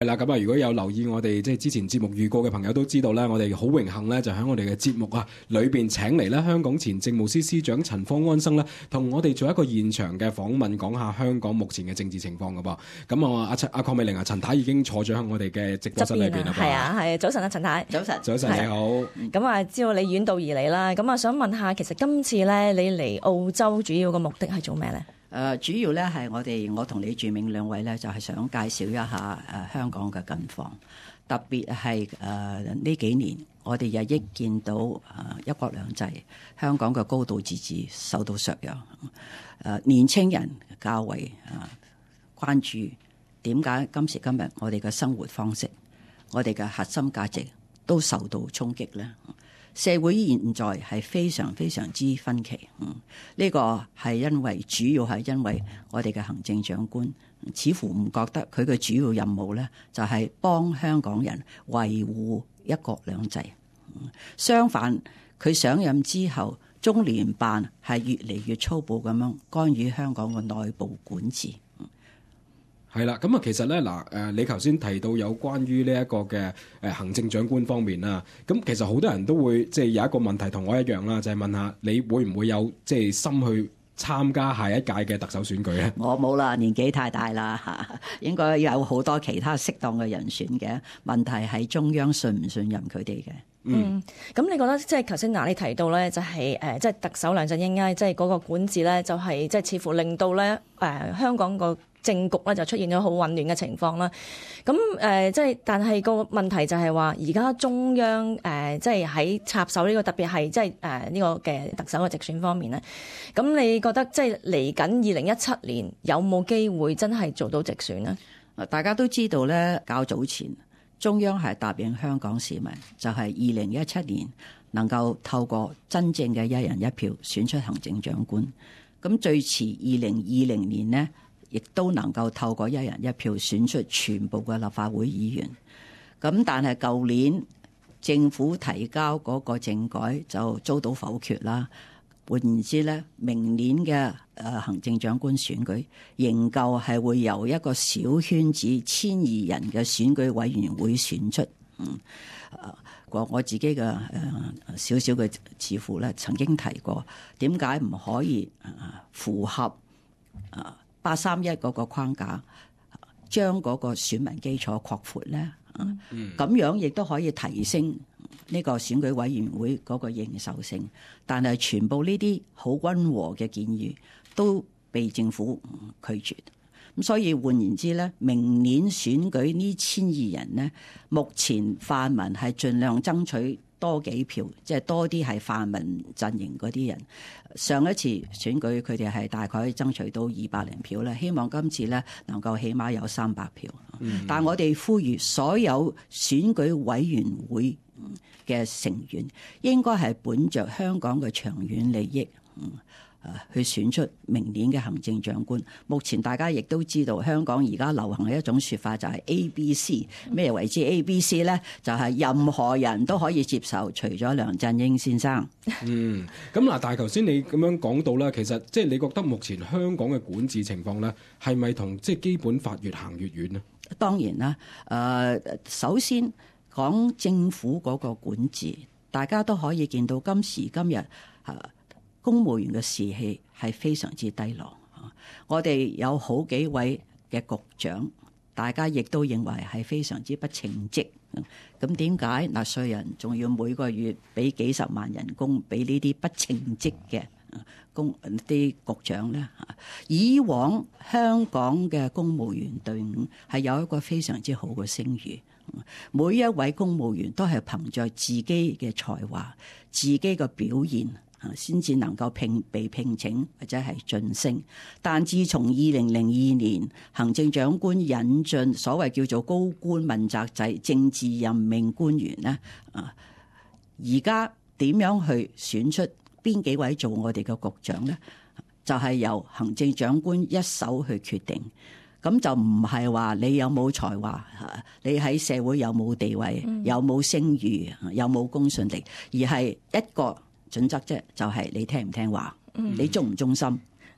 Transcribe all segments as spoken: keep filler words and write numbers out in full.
係啦，咁啊，如果有留意我哋即係之前節目預告嘅朋友都知道咧，我哋好榮幸咧，就喺我哋嘅節目啊裏邊請嚟咧香港前政務司司長陳方安生咧，同我哋做一個現場嘅訪問，講下香港目前嘅政治情況噶噃。咁啊，阿陳阿鄺美玲啊，陳太已經坐咗喺我哋嘅直播室裏邊啦。 係啊，係早晨啊，陳太， 早晨， 早晨你好。 咁啊，知道你遠道而嚟啦，咁啊，想問下，其實今次咧，你嚟澳洲主要嘅目的係做咩咧？ 誒、呃、主要咧係我哋我同李柱銘兩位咧，就係、是、想介紹一下誒、呃、香港嘅近況，特別係誒呢幾年我哋日益見到誒、呃、一國兩制，香港嘅高度自治受到削弱，誒、呃、年青人較為誒、呃、關注點解今時今日我哋嘅生活方式，我哋嘅核心價值都受到衝擊咧。社會現在係非常非常之分歧，嗯，呢、這個係因為主要係因為我哋嘅行政長官似乎唔覺得佢嘅主要任務咧，就係幫香港人維護一國兩制。相反，佢上任之後，中聯辦係越嚟越粗暴咁樣干預香港嘅內部管治。 係啦，咁啊，其實咧嗱，誒，你頭先提到有關於呢一個嘅誒行政長官方面啦，咁其實好多人都會即係有一個問題同我一樣啦，就係問下你會唔會有即係心去參加下一屆嘅特首選舉咧？ 我冇啦，年紀太大啦嚇，應該有好多其他適當嘅人選嘅。問題係中央信唔信任佢哋嘅。 嗯，咁你覺得即係頭先嗱，你提到咧就係誒，即係特首梁振英咧，即係嗰個管治咧，就係即係似乎令到咧誒香港個政局咧就出現咗好混亂嘅情況啦。咁誒，即係但係個問題就係話，而家中央誒即係喺插手呢個，特別係即係誒呢個嘅特首嘅直選方面咧。咁你覺得即係嚟緊二零一七年有冇機會真係做到直選呢？ 大家都知道咧，較早前中央係答應香港市民，就係二零一七年能夠透過真正嘅一人一票選出行政長官。咁最遲二零二零年呢，亦都能夠透過一人一票選出全部嘅立法會議員。咁但係舊年政府提交嗰個政改就遭到否決啦。換言之咧，明年嘅誒行政長官選舉仍舊係會由一個小圈子千二人嘅選舉委員會選出。嗯，我我自己嘅誒少少嘅似乎咧，曾經提過，點解唔可以符合誒八三一嗰個框架，將嗰個選民基礎擴闊咧？嗯，咁樣亦都可以提升呢個選舉委員會嗰個認受性，但係全部呢啲好溫和嘅建議都被政府拒絕。咁所以換言之咧，明年選舉呢千二人呢，目前泛民係盡量爭取多幾票，即係多啲係泛民陣營嗰啲人。上一次選舉佢哋係大概爭取到二百零票咧，希望今次咧能夠起碼有三百票。嗯、但我哋呼籲所有選舉委員會嘅成員應該係本着香港嘅長遠利益，嗯誒去選出明年嘅行政長官。目前大家亦都知道，香港而家流行嘅一種説法就係 A B C。咩為之 A B C 咧？就係、是、任何人都可以接受，除咗梁振英先生。 嗯，咁嗱，但係頭先你咁樣講到啦，其實即係你覺得目前香港嘅管治情況咧，係咪同即係基本法越行越遠呢？ 當然啦，誒、呃，首先講政府嗰個管治，大家都可以見到今時今日誒。呃公務員嘅士氣係非常之低落，我哋有好幾位嘅局長，大家亦都認為係非常之不稱職。咁點解納稅人仲要每個月俾幾十萬人工俾呢啲不稱職嘅公啲局長呢？以往香港嘅公務員隊伍係有一個非常之好嘅聲譽，每一位公務員都係憑着自己嘅才華、自己嘅表現，先至能夠聘被聘請或者係晉升。但自從二零零二年行政長官引進所謂叫做高官問責制，政治任命官員咧，啊，而家點樣去選出邊幾位做我哋嘅局長咧？就係由行政長官一手去決定。咁就唔係話你有冇才華，你喺社會有冇地位，有冇聲譽，有冇公信力，而係一個準則啫，就係你聽唔聽話，你忠唔忠心。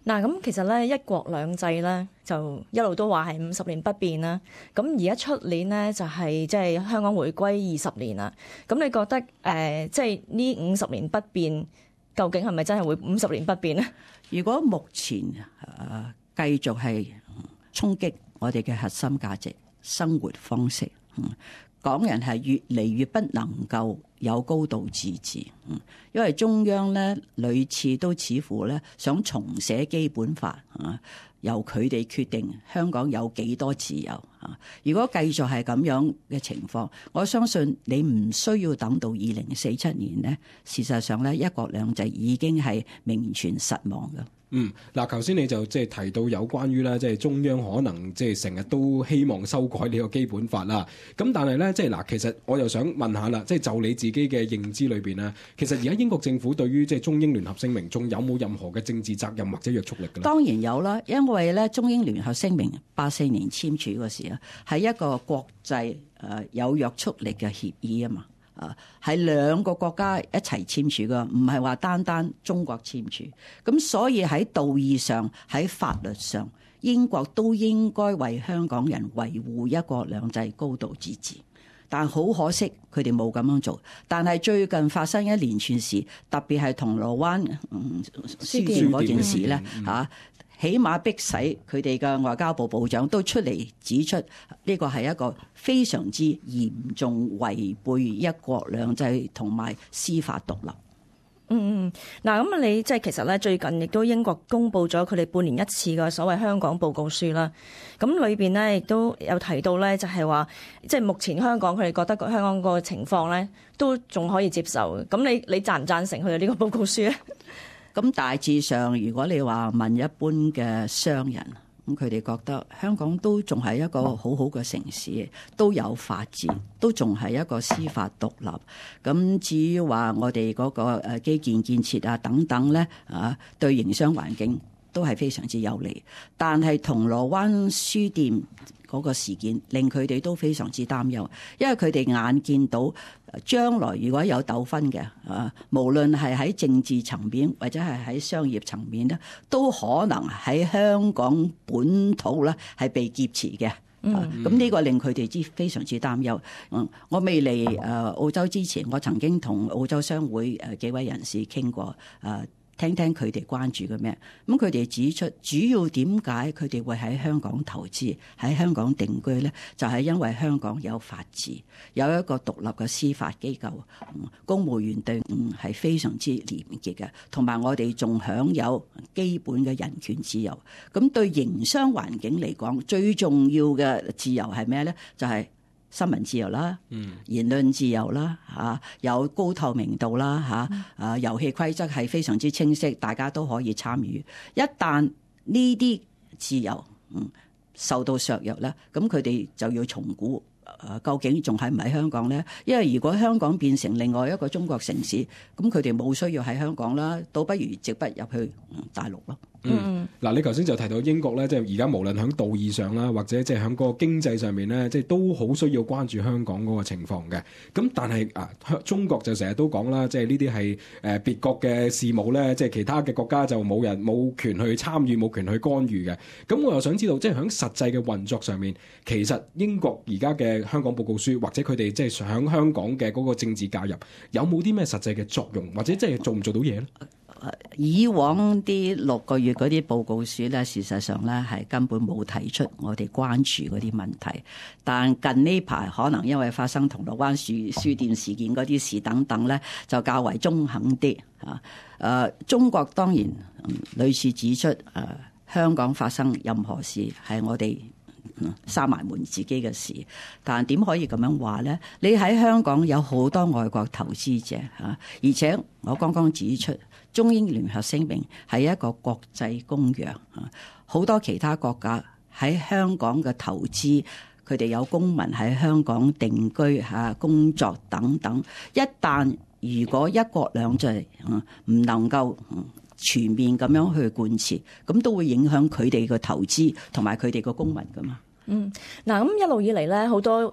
嗱，咁其實咧一國兩制咧就一路都話係五十年不變啦。咁而家出年咧就係即係香港回歸二十年啦。咁你覺得誒即係呢五十年不變，究竟係咪真係會五十年不變咧？ 如果目前誒、呃、繼續係衝擊我哋嘅核心價值、生活方式，嗯，港人係越嚟越不能夠有高度自治，嗯，因為中央咧屢次都似乎咧想重寫基本法啊，由佢哋決定香港有幾多自由啊。如果繼續係咁樣嘅情況，我相信你唔需要等到二零四七年呢，事實上咧一國兩制已經係名存實亡嘅。 嗯，嗱，頭先你就即係提到有關於咧，即係中央可能即係成日都希望修改呢個基本法啦。咁但係咧，即係嗱，其實我又想問下啦，即係就你自己嘅認知裏邊咧，其實而家英國政府對於即係中英聯合聲明，仲有冇任何嘅政治責任或者約束力嘅咧？當然有啦，因為咧中英聯合聲明八四年簽署嗰時啊，係一個國際誒有約束力嘅協議啊嘛。啊，係兩個國家一齊簽署㗎，唔係話單單中國簽署。咁所以喺道義上、喺法律上，英國都應該為香港人維護一國兩制、高度自治。但好可惜，佢哋冇咁樣做。但係最近發生一連串事，特別係銅鑼灣嗯書店嗰件事咧嚇。起碼逼使佢哋嘅外交部部長都出嚟指出，呢個係一個非常之嚴重違背一國兩制同埋司法獨立。 嗯嗯，嗱咁你即係其實咧，最近亦都英國公布咗佢哋半年一次嘅所謂香港報告書啦。咁裏邊咧亦都有提到咧，就係話即係目前香港佢哋覺得個香港個情況咧都仲可以接受嘅。咁你你贊唔贊成佢哋呢個報告書咧？ 咁大致上，如果你話問一般嘅商人，咁佢哋覺得香港都仲係一個好好嘅城市，都有法治，都仲係一個司法獨立。咁至於話我哋嗰個誒基建建設啊等等咧，啊對營商環境都係非常之有利。但係銅鑼灣書店嗰個事件令佢哋都非常之擔憂，因為佢哋眼見到將來如果有糾紛嘅啊，無論係喺政治層面或者係喺商業層面咧，都可能喺香港本土咧係被劫持嘅。嗯，咁呢個令佢哋之非常之擔憂。嗯，我未嚟誒澳洲之前，我曾經同澳洲商會誒幾位人士傾過誒。聽聽佢哋關注嘅咩？咁佢哋指出，主要點解佢哋會喺香港投資、喺香港定居咧？就係因為香港有法治，有一個獨立嘅司法機構，公務員隊伍係非常之廉潔嘅，同埋我哋仲享有基本嘅人權自由。咁對營商環境嚟講，最重要嘅自由係咩咧？就係新聞自由啦，言論自由啦，嚇有高透明度啦，嚇啊遊戲規則係非常之清晰，大家都可以參與。一旦呢啲自由嗯受到削弱咧，咁佢哋就要重估誒究竟仲喺唔喺香港咧？因為如果香港變成另外一個中國城市，咁佢哋冇需要喺香港啦，倒不如直不入去大陸咯。 嗯，嗱，你頭先就提到英國咧，即係而家無論喺道義上啦，或者即係喺嗰個經濟上面咧，即係都好需要關注香港嗰個情況嘅。咁但係啊，中國就成日都講啦，即係呢啲係誒別國嘅事務咧，即係其他嘅國家就冇人冇權去參與，冇權去干預嘅。咁我又想知道，即係喺實際嘅運作上面，其實英國而家嘅香港報告書，或者佢哋即係喺香港嘅嗰個政治介入，有冇啲咩實際嘅作用，或者即係做唔做到嘢咧？ 以往啲六個月嗰啲報告書咧，事實上咧係根本冇提出我哋關注嗰啲問題。但近呢排可能因為發生銅鑼灣書書店事件嗰啲事等等咧，就較為中肯啲啊。誒，中國當然屢次指出誒，香港發生任何事係我哋閂埋門自己嘅事，但點可以咁樣話咧？你喺香港有好多外國投資者嚇，而且我剛剛指出，中英聯合聲明係一個國際公約啊，好多其他國家喺香港嘅投資，佢哋有公民喺香港定居嚇、工作等等。一旦如果一國兩制唔能夠全面咁樣去貫徹，咁都會影響佢哋嘅投資同埋佢哋嘅公民噶嘛。 嗯，嗱咁一路以嚟咧，好多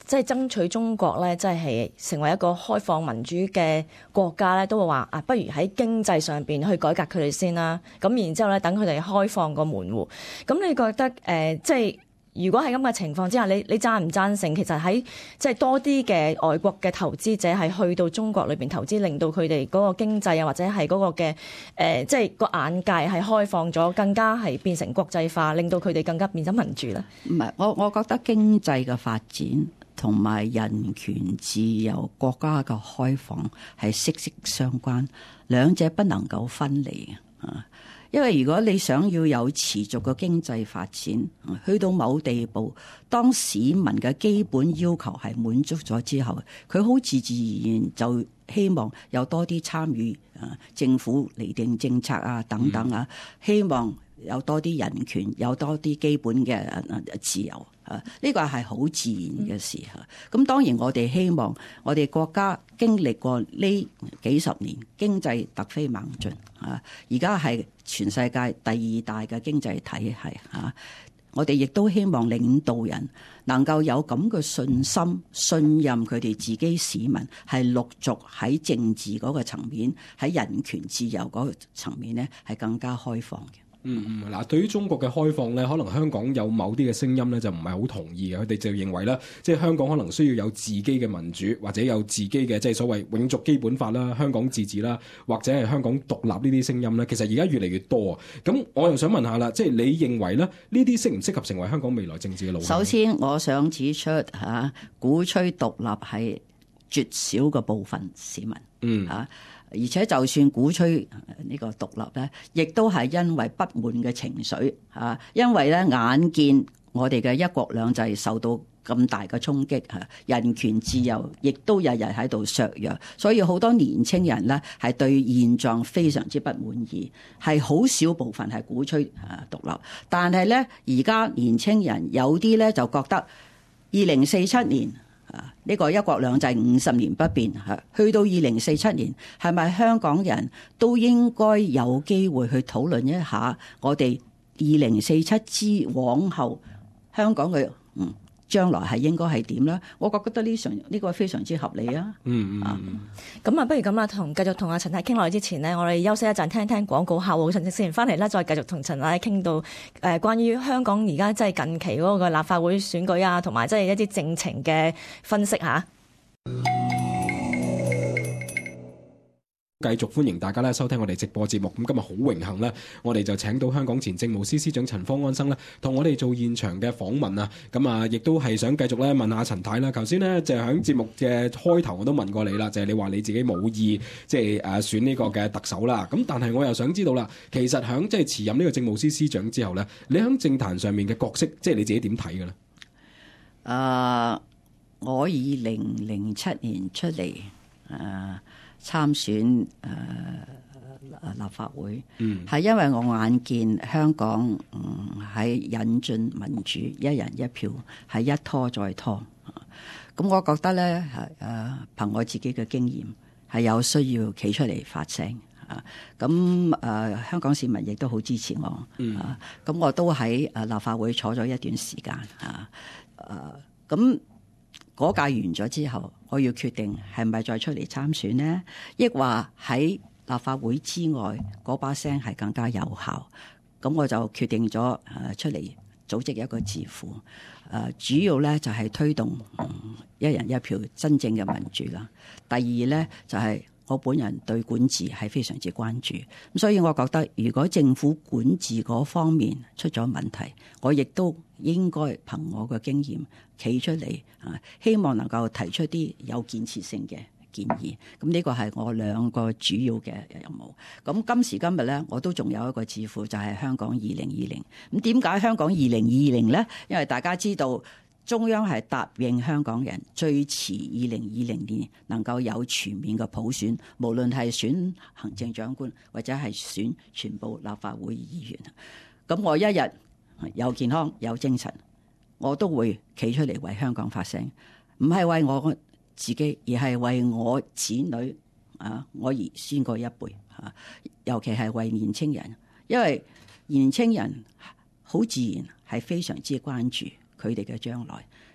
即係爭取中國咧，即係成為一個開放民主嘅國家咧，都會話啊，不如喺經濟上邊去改革佢哋先啦。咁然之後咧，等佢哋開放個門戶。咁你覺得誒、呃，即係如果係咁嘅情況之下，你你贊唔贊成？其實喺即係多啲嘅外國嘅投資者係去到中國裏邊投資，令到佢哋嗰個經濟啊，或者係嗰個嘅誒、呃，即係個眼界係開放咗，更加係變成國際化，令到佢哋更加變咗民主咧。 唔係，我我覺得經濟嘅發展同埋人權自由國家嘅開放係息息相關，兩者不能夠分離嘅啊！因為如果你想要有持續嘅經濟發展，去到某地步，當市民嘅基本要求係滿足咗之後，佢好自自然然就希望有多啲參與啊，政府釐定政策啊等等啊，希望有多啲人權，有多啲基本嘅自由啊，呢個係好自然嘅事嚇。咁當然我哋希望我哋國家經歷過呢幾十年經濟突飛猛進啊，而家係全世界第二大嘅經濟體系嚇。我哋亦都希望領導人能夠有咁嘅信心、信任佢哋自己市民，係陸續喺政治嗰個層面、喺人權自由嗰個層面咧，係更加開放嘅。 嗯嗯，嗱，對於中國嘅開放咧，可能香港有某啲嘅聲音咧，就唔係好同意嘅。佢哋就認為咧，即係香港可能需要有自己嘅民主，或者有自己嘅即係所謂永續基本法啦、香港自治啦，或者係香港獨立呢啲聲音咧。其實而家越嚟越多啊。咁我又想問下啦，即係你認為咧，呢啲適唔適合成為香港未來政治嘅路向？ 首先，我想指出嚇，鼓吹獨立係絕少嘅部分市民，嗯嚇。而且就算鼓吹呢個獨立咧，亦都係因為不滿嘅情緒嚇，因為咧眼見我哋嘅一國兩制受到咁大嘅衝擊嚇，人權自由亦都日日喺度削弱，所以好多年青人咧係對現狀非常之不滿意，係好少部分係鼓吹啊獨立，但係咧而家年青人有啲咧就覺得二零四七年。啊！呢個一國兩制五十年不變嚇，去到二零四七年，係咪香港人都應該有機會去討論一下我哋二零四七之往後香港嘅嗯將來係應該係點咧？我覺得呢常呢個非常之合理啊！ 嗯嗯嗯。 咁啊，不如咁啦，同繼續同阿陳太傾落去之前呢，我哋休息一陣，聽聽廣告客戶信息先，翻嚟咧再繼續同陳太傾到誒關於香港而家即係近期嗰個立法會選舉啊，同埋即係一啲政情嘅分析嚇。 繼續歡迎大家咧收聽我哋直播節目。咁今日好榮幸咧，我哋就請到香港前政務司司長陳方安生咧，同我哋做現場嘅訪問啊。咁啊，亦都係想繼續咧問下陳太啦。頭先咧就喺節目嘅開頭我都問過你啦，就係你話你自己冇意即係誒選呢個嘅特首啦。咁但係我又想知道啦，其實喺即係辭任呢個政務司司長之後咧，你喺政壇上面嘅角色，即係你自己點睇嘅咧？ 誒，我以零零七年出嚟誒。Uh, 參選誒、呃、立法會，係、嗯、因為我眼見香港喺、嗯、引進民主一人一票係一拖再拖，咁我覺得咧係誒憑我自己嘅經驗係有需要企出嚟發聲啊！咁誒、呃、香港市民亦都好支持我、嗯、啊！咁我都喺誒立法會坐咗一段時間啊誒咁。嗰屆完咗之後，我要決定係咪再出嚟參選呢？抑或喺立法會之外嗰把聲係更加有效？咁我就決定咗誒出嚟組織一個智庫，誒主要咧就係推動一人一票真正嘅民主啦。第二咧就係我本人對管治係非常之關注，咁所以我覺得如果政府管治嗰方面出咗問題，我亦都應該憑我嘅經驗企出嚟啊，希望能夠提出啲有建設性嘅建議。咁呢個係我兩個主要嘅任務。咁今時今日咧，我都仲有一個智庫，就係香港二零二零。咁點解香港二零二零咧？因為大家知道中央係答應香港人最遲二零二零年能夠有全面嘅普選，無論係選行政長官或者係選全部立法會議員。咁我一日有健康有精神，我都會企出嚟為香港發聲，唔係為我自己，而係為我子女啊，我兒孫嗰一輩啊，尤其係為年青人，因為年青人好自然係非常之關注佢哋嘅將來。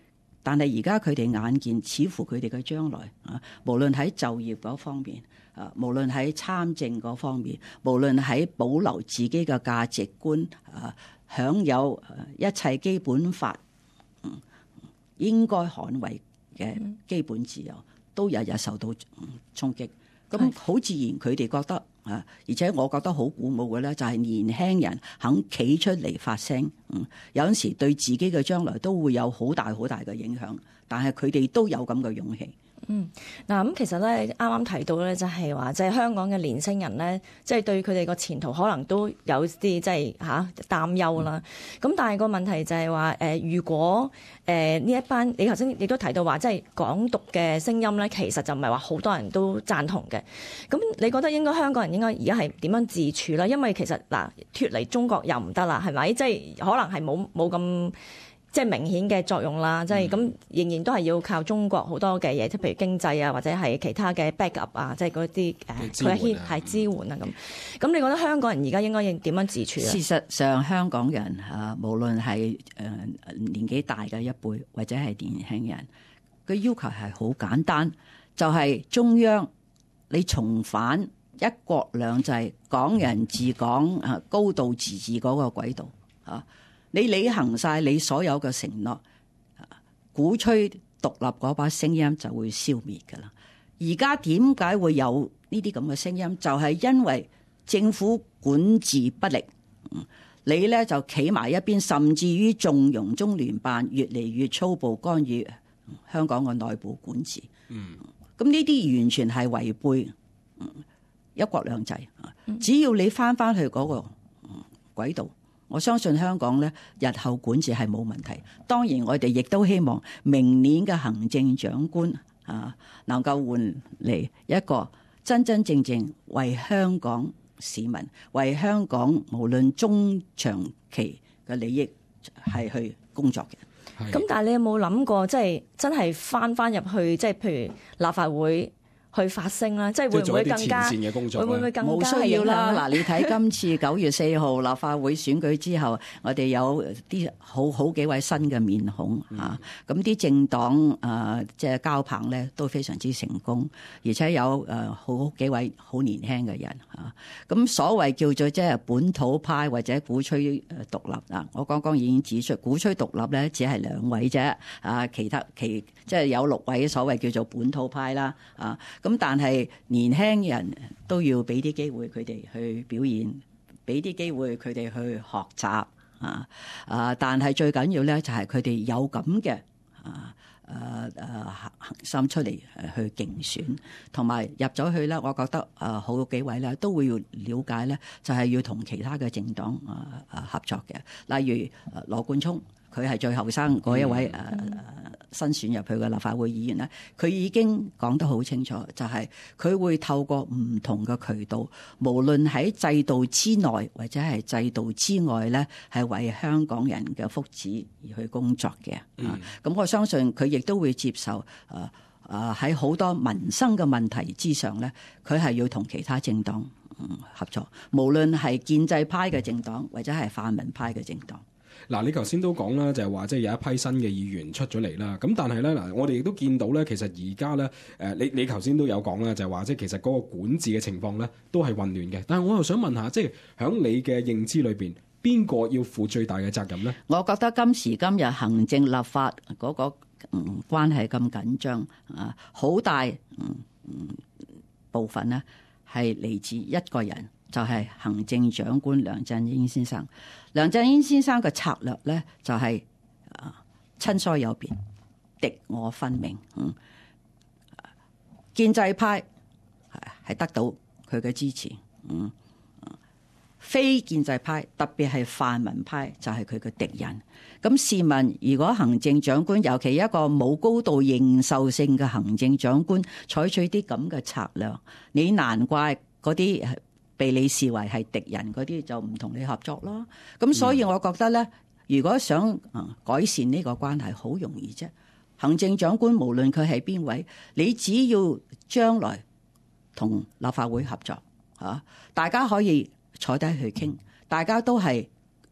但係而家佢哋眼見，似乎佢哋嘅將來啊，無論喺就業嗰方面啊，無論喺參政嗰方面，無論喺保留自己嘅價值觀啊，享有一切基本法嗯應該捍衛嘅基本自由，都日日受到衝擊。咁好自然，佢哋覺得啊，而且我覺得好鼓舞嘅咧，就係年輕人肯企出嚟發聲。嗯，有陣時對自己嘅將來都會有好大好大嘅影響，但係佢哋都有咁嘅勇氣。 嗯，嗱咁其實咧，啱啱提到咧，就係話，即係香港嘅年輕人咧，即係對佢哋個前途可能都有啲即係嚇擔憂啦。咁、嗯、但係個問題就係話，誒如果誒呢一班，你頭先亦都提到話，即係港獨嘅聲音咧，其實就唔係話好多人都贊同嘅。咁你覺得應該香港人應該而家係點樣自處啦？因為其實嗱脫離中國又唔得啦，係咪？即係可能係冇冇咁即係明顯嘅作用啦，即係咁仍然都係要靠中國好多嘅嘢，即係譬如經濟啊，或者係其他嘅 backup 啊，即係嗰啲誒佢牽係支援啊咁。咁你覺得香港人而家應該應點樣自處咧？ 事實上，香港人啊，無論係誒年紀大嘅一輩或者係年輕人，佢要求係好簡單，就係、是、中央你重返一國兩制、港人治港啊、高度自治嗰個軌道啊。你履行晒你所有嘅承諾，鼓吹獨立嗰把聲音就會消滅㗎啦。而家點解會有呢啲咁嘅聲音？就係、是、因為政府管治不力，你咧就企埋一邊，甚至於縱容中聯辦越嚟越粗暴干預香港嘅內部管治。嗯，咁呢啲完全係違背一國兩制。只要你翻翻去嗰個軌道，我相信香港咧日後管治係冇問題。當然，我哋亦都希望明年嘅行政長官啊，能夠換嚟一個真真正正為香港市民、為香港無論中長期嘅利益係去工作嘅。 咁但係你有冇諗過，即係真係翻翻入去，即係譬如立法會去發聲啦，即係會唔會更加會唔會更加冇需要啦？嗱，你睇今次九月四號立法會選舉之後，我哋有啲好好幾位新嘅面孔啊，咁啲政黨啊，即係交棒咧都非常之成功，而且有誒好幾位好年輕嘅人啊。咁所謂叫做即係本土派或者鼓吹誒獨立啊，我剛剛已經指出，鼓吹獨立咧只係兩位啫啊，其他其即係有六位所謂叫做本土派啦啊。咁但係年輕人都要俾啲機會佢哋去表現，俾啲機會佢哋去學習啊啊！但係最緊要咧就係佢哋有咁嘅啊啊啊恒心出嚟去競選，同埋入咗去咧，我覺得啊好幾位咧都會要了解咧，就係要同其他嘅政黨啊啊合作嘅，例如羅冠聰。佢係最後生嗰一位誒、嗯呃、新選入去嘅立法會議員咧，佢已經講得好清楚，就係、是、佢會透過唔同嘅渠道，無論喺制度之內或者係制度之外咧，係為香港人嘅福祉而去工作嘅。咁、嗯啊、我相信佢亦都會接受誒誒喺好多民生嘅問題之上咧，佢係要同其他政黨、嗯、合作，無論係建制派嘅政黨或者係泛民派嘅政黨。 嗱，你頭先都講啦，就係話即係有一批新嘅議員出咗嚟啦。咁但係咧，嗱，我哋亦都見到咧，其實而家咧，誒，你你頭先都有講啦，就係話即係其實嗰個管治嘅情況咧，都係混亂嘅。但係我又想問下，即係喺你嘅認知裏邊，邊個要負最大嘅責任咧？ 我覺得今時今日行政立法嗰個嗯關係咁緊張啊，好大嗯嗯部分咧係嚟自一個人。就係行政長官梁振英先生。梁振英先生嘅策略咧，就係啊親疏有別，敵我分明。嗯，建制派係得到佢嘅支持。嗯，非建制派特別係泛民派就係佢嘅敵人。咁試問，如果行政長官，尤其一個冇高度認受性嘅行政長官，採取啲咁嘅策略，你難怪嗰啲被你視為係敵人嗰啲就唔同你合作咯。咁所以我覺得咧，如果想改善呢個關係，好容易啫。行政長官無論佢係邊位，你只要將來同立法會合作嚇，大家可以坐低去傾，大家都係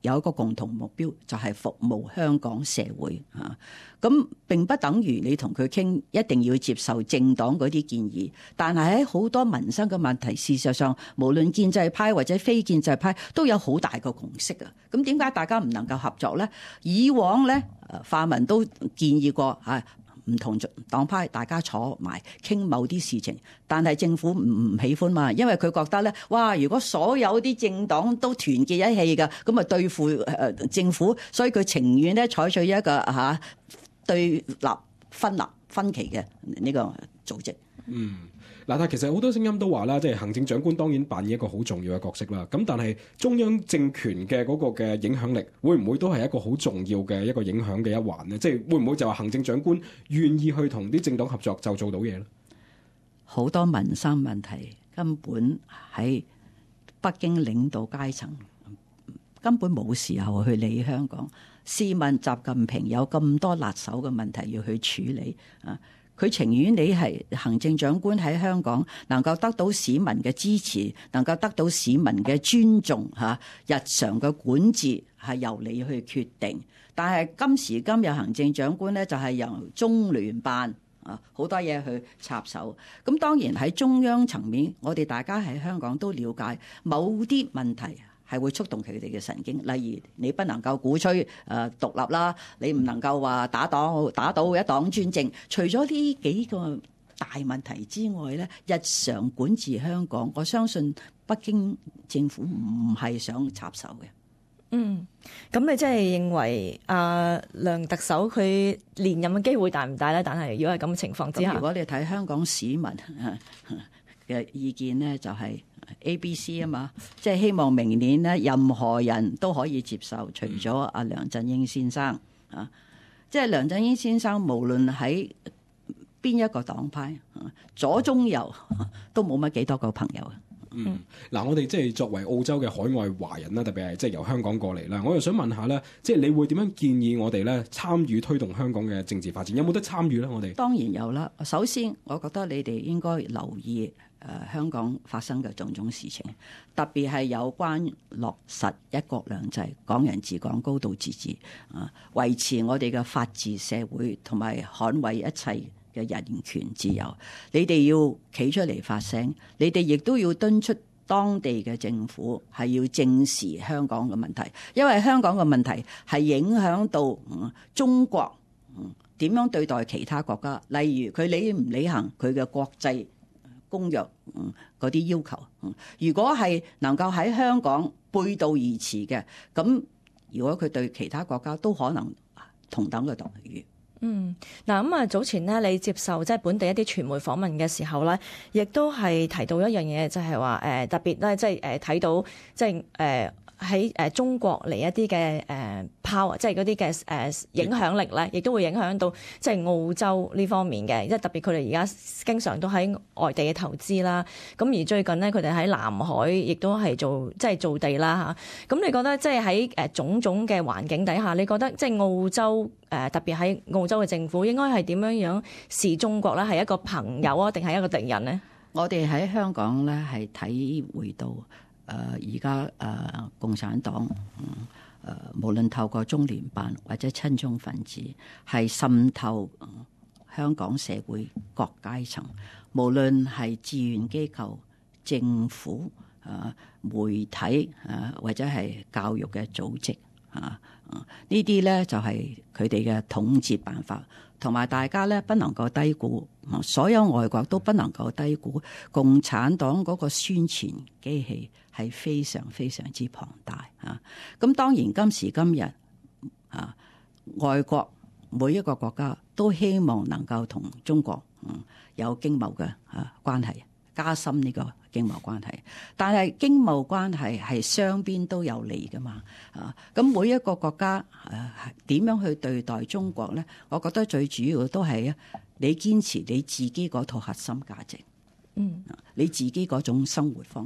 有一個共同目標，就係服務香港社會啊。咁並不等於你同佢傾一定要接受政黨嗰啲建議，但係喺好多民生嘅問題，事實上無論建制派或者非建制派都有好大個共識啊。咁點解大家唔能夠合作咧？以往咧，泛民都建議過啊，唔同黨派大家坐埋傾某啲事情，但係政府唔唔喜歡嘛，因為佢覺得咧，哇！如果所有啲政黨都團結一氣嘅，咁啊對付誒政府，所以佢情願咧採取一個嚇對立分立分歧嘅呢個組織。 嗯。嗱，但係其實好多聲音都話啦，即係行政長官當然扮演一個好重要嘅角色啦。咁但係中央政權嘅嗰個嘅影響力，會唔會都係一個好重要嘅一個影響嘅一環呢？即係會唔會就話行政長官願意去同啲政黨合作就做到嘢呢？ 好多民生問題根本喺北京領導階層根本冇時候去理香港。試問習近平有咁多辣手嘅問題要去處理啊？佢情願你係行政長官喺香港能夠得到市民嘅支持，能夠得到市民嘅尊重嚇，日常嘅管治係由你去決定。但係今時今日行政長官咧就係由中聯辦啊好多嘢去插手。咁當然喺中央層面，我哋大家喺香港都了解某啲問題係會觸動佢哋嘅神經，例如你不能夠鼓吹誒獨立啦，你唔能夠話打倒打倒一黨專政。除咗呢幾個大問題之外咧，日常管治香港，我相信北京政府唔係想插手嘅。 嗯，咁你即係認為阿梁特首佢連任嘅機會大唔大咧？但係如果係咁嘅情況之下， 如果你睇香港市民嘅意見咧，就係 A、B、C 啊嘛，即係希望明年咧，任何人都可以接受，除咗阿梁振英先生啊，即係梁振英先生無論喺邊一個黨派，左中右都冇乜幾多個朋友。 嗯，嗱，我哋即係作為澳洲嘅海外華人啦，特別係即係由香港過嚟啦，我又想問下咧，即係你會點樣建議我哋咧參與推動香港嘅政治發展？有冇得參與咧？我哋當然有啦。首先，我覺得你哋應該留意誒、呃、香港發生嘅種種事情，特別係有關落實一國兩制、港人治港、高度自治啊，維持我哋嘅法治社會同埋捍衛一切嘅人權自由，你哋要企出嚟發聲，你哋亦都要敦促當地嘅政府係要正視香港嘅問題，因為香港嘅問題係影響到、嗯、中國點、嗯、樣對待其他國家，例如佢履唔履行佢嘅國際公約嗰啲、嗯、要求、嗯。如果係能夠喺香港背道而馳嘅，咁如果佢對其他國家都可能同等嘅待遇。 嗯，嗱咁啊，早前咧，你接受即係本地一啲傳媒訪問嘅時候咧，亦都係提到一樣嘢，就係話誒特別咧，即係誒睇到即係誒喺誒中國嚟一啲嘅誒 power，即係嗰啲嘅誒影響力咧，亦都會影響到即係澳洲呢方面嘅，即係特別佢哋而家經常都喺外地嘅投資啦。咁而最近咧，佢哋喺南海亦都係做即係造地啦嚇。咁你覺得即係喺誒種種嘅環境底下，你覺得即係澳洲誒特別喺澳洲嘅政府應該係點樣樣視中國咧？係一個朋友啊，定係一個敵人呢？ 我哋喺香港咧係體會到。誒而家誒共產黨誒、呃、無論透過中聯辦或者親中分子，係滲透、呃、香港社會各階層，無論係志願機構、政府、誒、呃、媒體誒、呃、或者係教育嘅組織啊，啊呢啲咧就係佢哋嘅統治辦法。同埋大家咧不能夠低估，所有外國都不能夠低估共產黨嗰個宣傳機器係非常非常之龐大啊！咁當然今時今日啊，外國每一個國家都希望能夠同中國嗯有經貿嘅啊關係，加深呢個經貿關係。但係經貿關係係雙邊都有利噶嘛啊！咁每一個國家誒點樣去對待中國咧？我覺得最主要都係啊，你堅持你自己嗰套核心價值，嗯，你自己嗰種生活方式。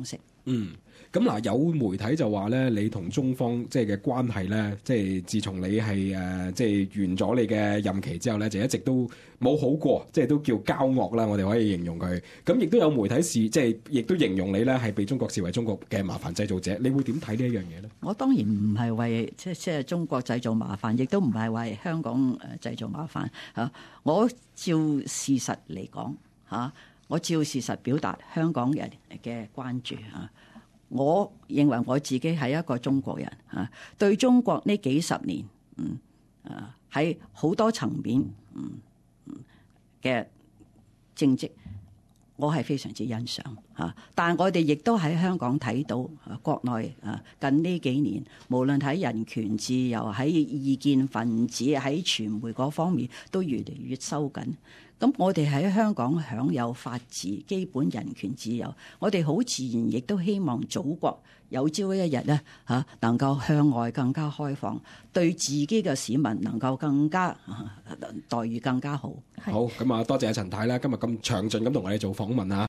嗯。咁嗱，有媒體就話咧，你同中方即係嘅關係咧，即係自從你係誒即係完咗你嘅任期之後咧，就一直都冇好過，即係都叫交惡啦。我哋可以形容佢。咁亦都有媒體視，即係亦都形容你咧係被中國視為中國嘅麻煩製造者。你會點睇呢一樣嘢咧？ 我當然唔係為即即係中國製造麻煩，亦都唔係為香港誒製造麻煩嚇。我照事實嚟講嚇，我照事實表達香港人嘅關注嚇。我認為我自己係一個中國人嚇，對中國呢幾十年，嗯啊喺好多層面，嗯嘅政績，我係非常之欣賞嚇。但係我哋亦都喺香港睇到，國內啊近呢幾年，無論喺人權自由、喺意見分子、喺傳媒嗰方面，都越嚟越收緊。咁我哋喺香港享有法治、基本人權自由，我哋好自然亦都希望祖國有朝一日咧嚇能夠向外更加開放，對自己嘅市民能夠更加、啊、待遇更加好。 好，咁啊多謝陳太啦，今日咁詳盡咁同我哋做訪問啊！